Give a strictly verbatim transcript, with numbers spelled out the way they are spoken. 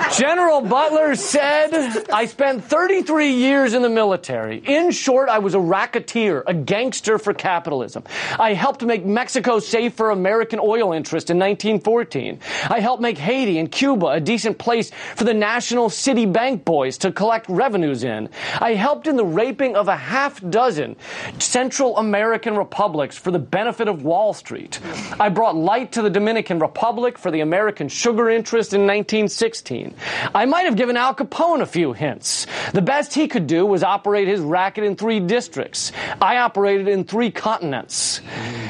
General Butler said, I spent thirty-three years in the military. In short, I was a racketeer, a gangster for capitalism. I helped make Mexico safe for American oil interest in nineteen fourteen. I helped make Haiti and Cuba a decent place for the national city bank boys to collect revenues in. I helped in the raping of a half dozen Central American republics for the benefit of Wall Street. I brought light to the Dominican Republic for the American sugar interest in nineteen sixteen. I might have given Al Capone a few hints. The best he could do was operate his racket in three districts. I operated in three continents.